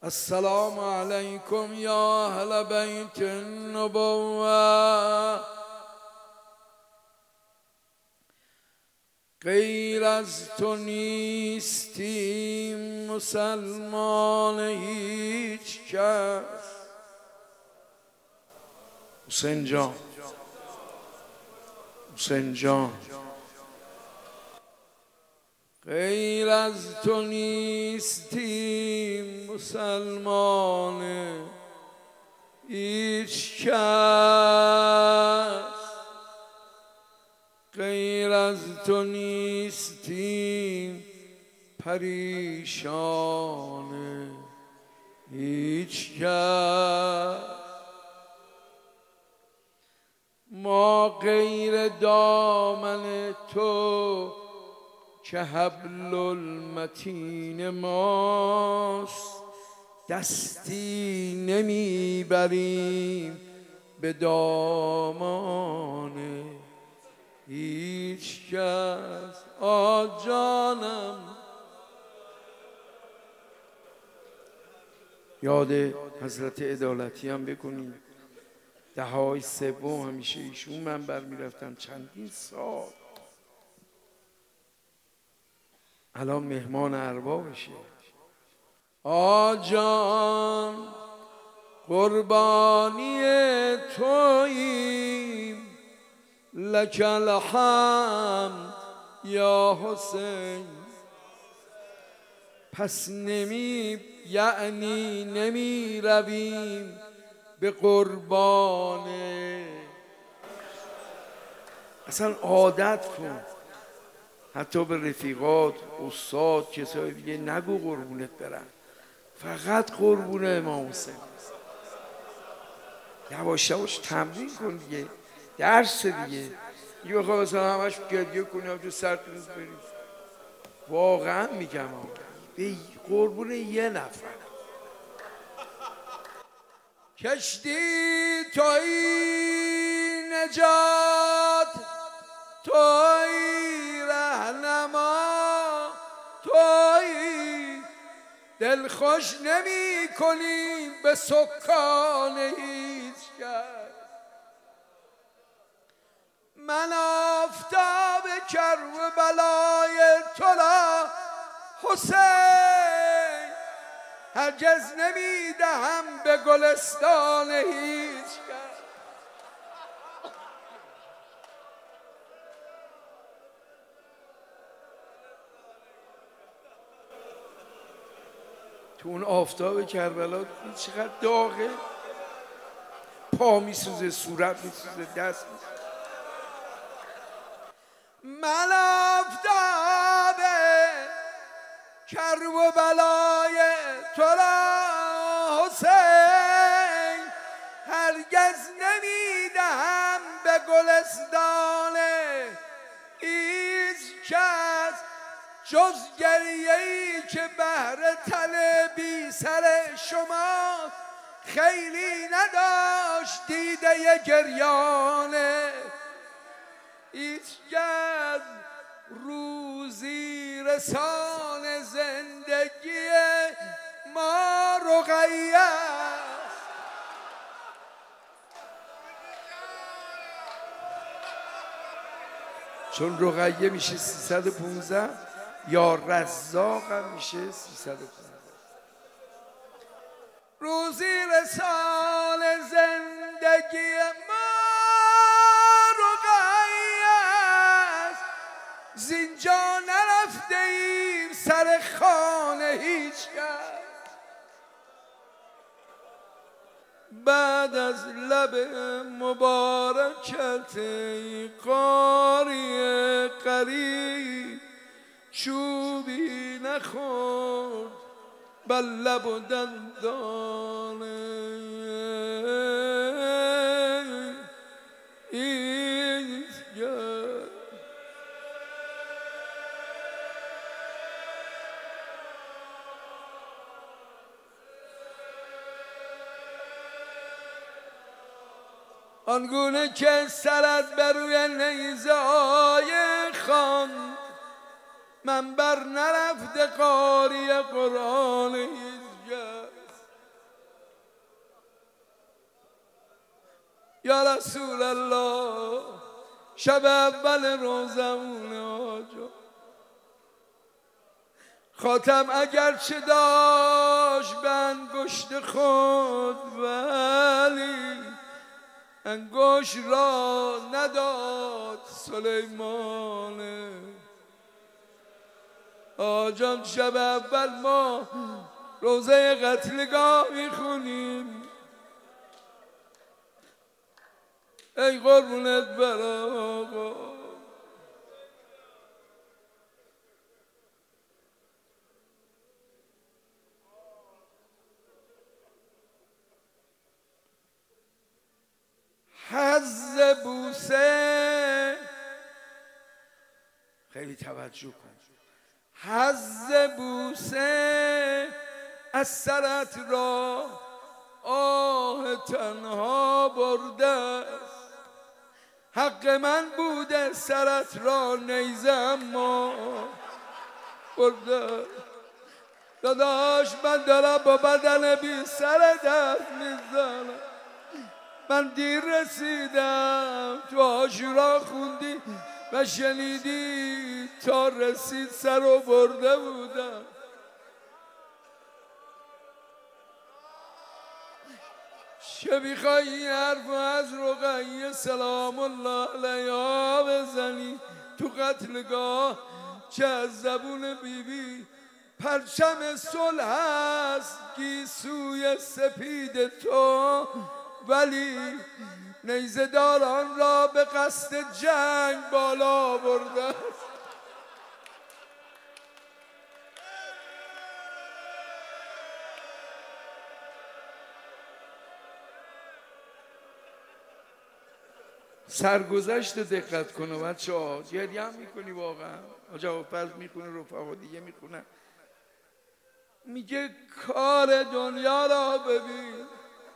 السلام علیکم یا اهل بیت النبوة. غیر از تو نیستیم مسلمان هیچ کس. حسین جان، حسین جان، غیر از تو نیستیم مسلمان هیچ کس. غیر از تو نیستیم پریشان هیچ کس. ما غیر دامن تو که حبل المتین ماست، دستی نمیبریم به دامان هیچ کس. جانم، یاد حضرت عدالتی هم بکنیم. دهه‌های سوم همیشه ایشون منبر میرفتن چندین سال. الان مهمان اربابشه. جان قربانی توییم، لک الحمد یا حسین. پس یعنی نمی رویم به قربان. اصلا عادت کن، حتی به رفیقات، استاد، کسای دیگه نگو قربونت برن، فقط قربون امام حسین. یواش یواش تمرین کن دیگه، درس دیگه. یه بخواه مثلا همش گریه کنیم تو سرتونز بریم، واقعا میگم به قربون یه نفر. کشتی توی نجات، توی رهنما، توی دل خوش نمی کنی به سکان هیچ کس. من آفتاب کربلای تو را حسین هرگز نمی دهم به گلستان هیچ کس. تو اون آفتاب کربلا چقدر داغه، پا میسوزه، صورت میسوزه، دست میسوزه. من آفتاب کربلای تو را حسین هرگز نمیدهم به گلستان هیچ کس، جز گریه‌ای که بهر تن بی سر شما خیلی نداشت دیده گریان هیچ کس. روزی رسان زندگی ما رقیه است. چون رقیه میشه 315، یا رزاق هم میشه 315. روزی رسان زندگی ما رقیه است. زینجا نرفته ایم سر خانه هیچ کس. بعد از لب مبارکت ای قاری قریب، چوبی نخورد بر لب و دندان هیچ کس. آنگونه که سرت بر روی نیزه های خواند، من بر نرفته قاری قرآن هیچ کس. یا رسول الله شب اول روزمونه آجا خاتم اگرچه داشت به انگشت خود ولی انگشت را نداد سلیمان آجان شب اول ما روزه قتلگاه میخونیم ای قربونت برم آقا حظ بوسه خیلی توجه کن حظ بوسه از سرت را آه تنها برده است حق من بوده سرت را نیزه اما برده داداش من دارم با بدن بی سر دست میزنم من دیر رسیدم تو عاشورا خوندی و شنیدی تا رسید سر و برده بودم چه میخوای این حرف از رقیه سلام الله علیها بزنی تو قتلگاه چه از زبون بیبی پرچم صلح هست گیسوی سپید تو ولی نیزه داران را به قصد جنگ بالا برده است سرگذشت دقت کنه بچه‌ها گریه هم میکنی واقعا جواب پس میخونه رفقا دیگه میخونن میگه کار دنیا را ببین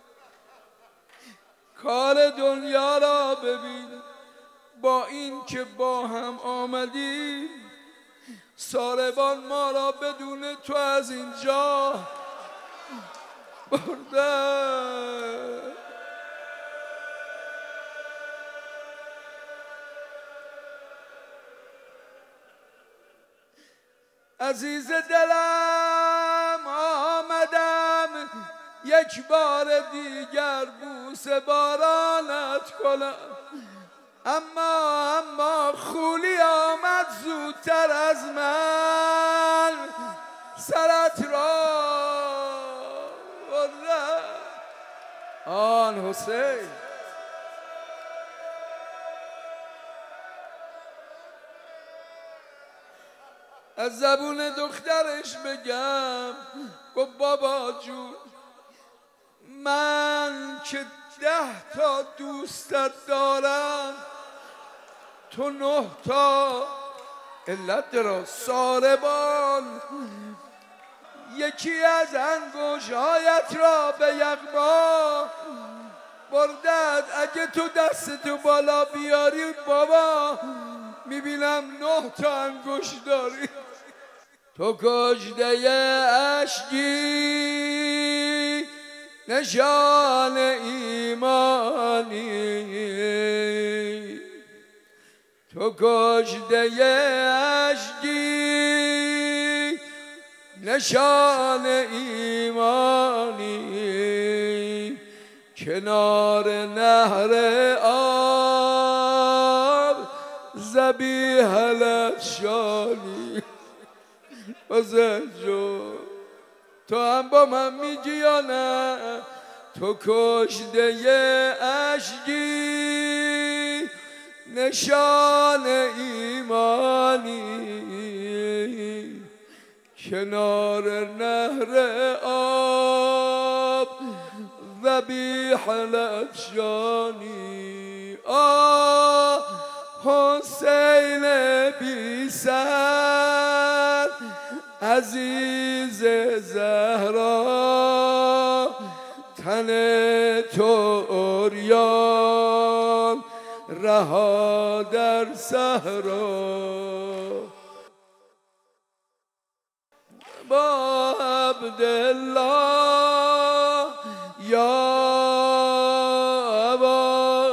کار دنیا را ببین با این که با هم آمدی ساربان ما را بدون تو از اینجا برده عزیز دلم آمدم یک بار دیگر بوسه بارانت کنم اما خولی آمد زودتر از من سرت را برده آن حسین از زبون دخترش بگم گفت بابا جون من که 10 تا دوستت دارم تو 9 تا علت داره ساربان یکی از انگشت‌هایت را به یغما بردد اگه تو دستتو بالا بیاری بابا میبینم 9 تا انگشت داری تو کشته اشکی نشان ایمانی تو کشته اشکی نشان ایمانی کنار نهر آب ذبیح لشانی حسین جون تو هم با من میگی یا نه تو کشته اشکی نشان ایمانی کنار نهر آب ذبیح لشانی حسین بی سر عزیز زهرا تن تو عریان رها در صحرا با عبدالله یا ابا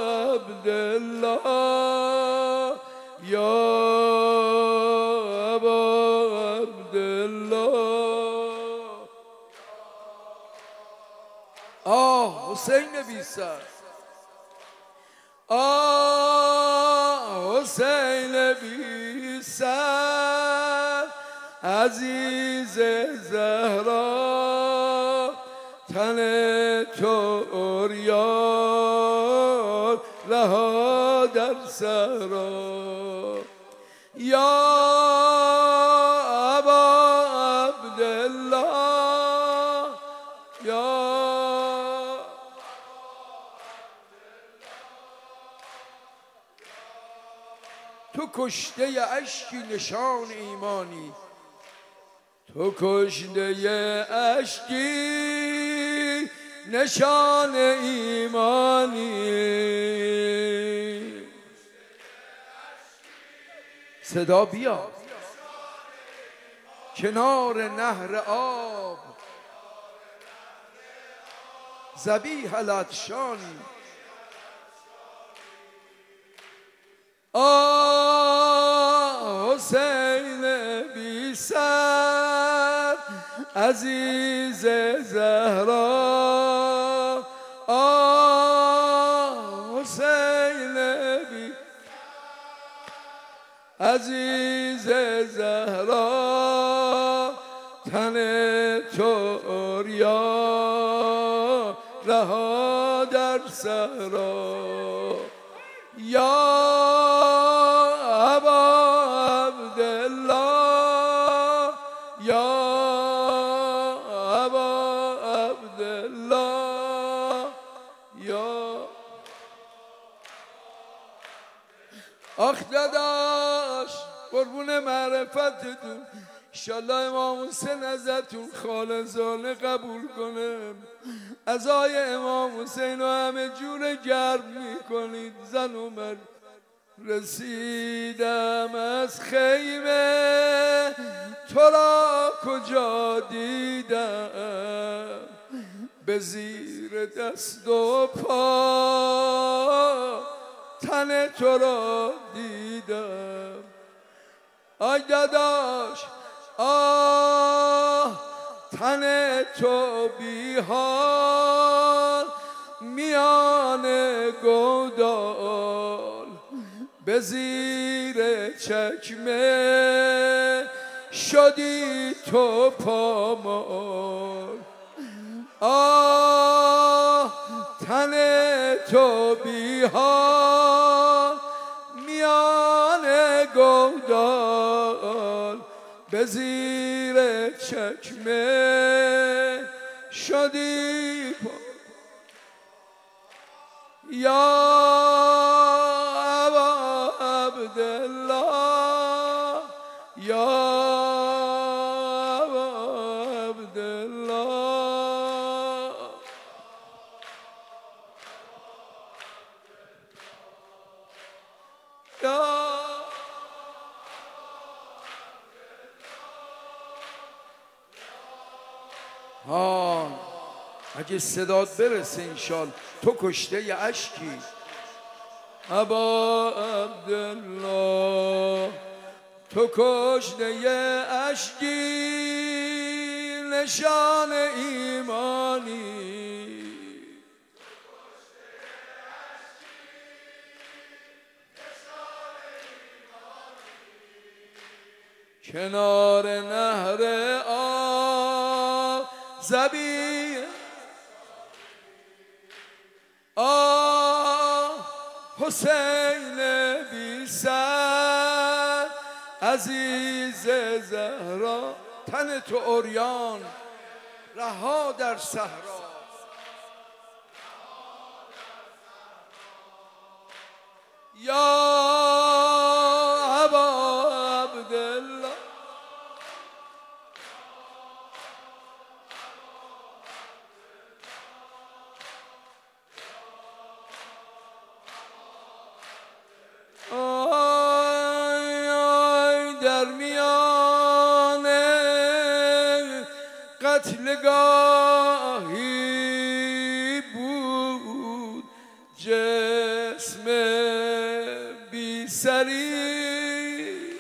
آه حسین بی سر، آه حسین بی سر، عزیز زهرا، تن تو عریان رها در صحرا. یا ابا عبدالله، یا تو کشته اشکی نشان ایمانی، تو کشته اشکی نشان ایمانی. صدا بیا کنار نهر آب، ذبیح العطشانی. آه حسین بی سر، عزیز زهرا، آه حسین بی عزیز زهرا، تن تو عریان رها در صحرا. یا ابا عبدالله، یا ابا عبدالله، یا آخ داداش قربون معرفتتون، انشالله امام حسین ازتون خالصانه قبول کنه. عزای امام حسین رو همه جور گرم میکنید. زن و مرد رسیدم از خیمه، تو را کجا دیدم، به زیر دست و پا تن تو را دیدم. آی داداش آه تن تو بی حال، میان گودال به زیر چکمه شدی تو پامال. آه تن تو بی حال، میان گودال به زیر چکمه شدی پامال. یا ابا عبدالله، یا ابا عبدالله، یا اگه صدات برسه انشال. تو کشته اشکی ابا عبدالله، تو کشته اشکی نشان ایمانی. کنار نهر آب ذبیح، آه حسین بی سر، عزیز زهرا، تن تو عریان رها در صحرا. یا ابا عبدالله، در میان قتلگاهی بود جسم بی سری.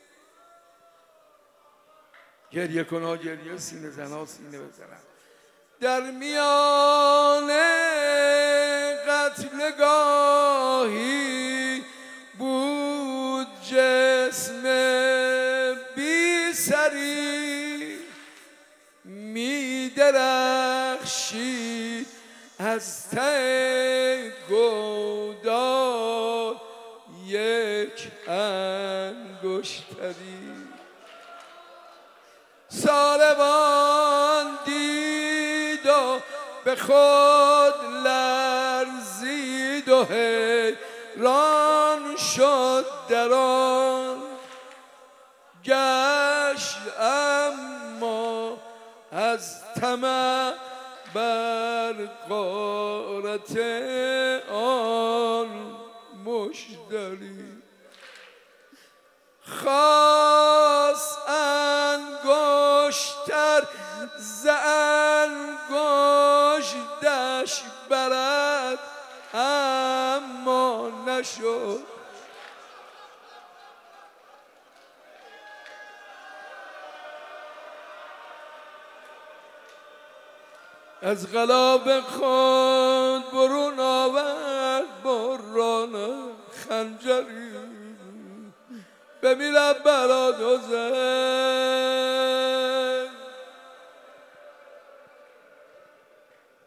گریه کن ها گریه، سینه زنا سینه بزنن. در میان قتلگاهی بود جسم بی سری می درخشید از ته گودال یک انگشتری. ساربان دید و به خود لرزید و حیران شد در آن گشت، اما از طمع بر غارت آن مشتری خواست انگشتر ز انگشتش برد، اما نشد. از قلاب خود برون آورد بران خنجری، بمیرد برا دوزخ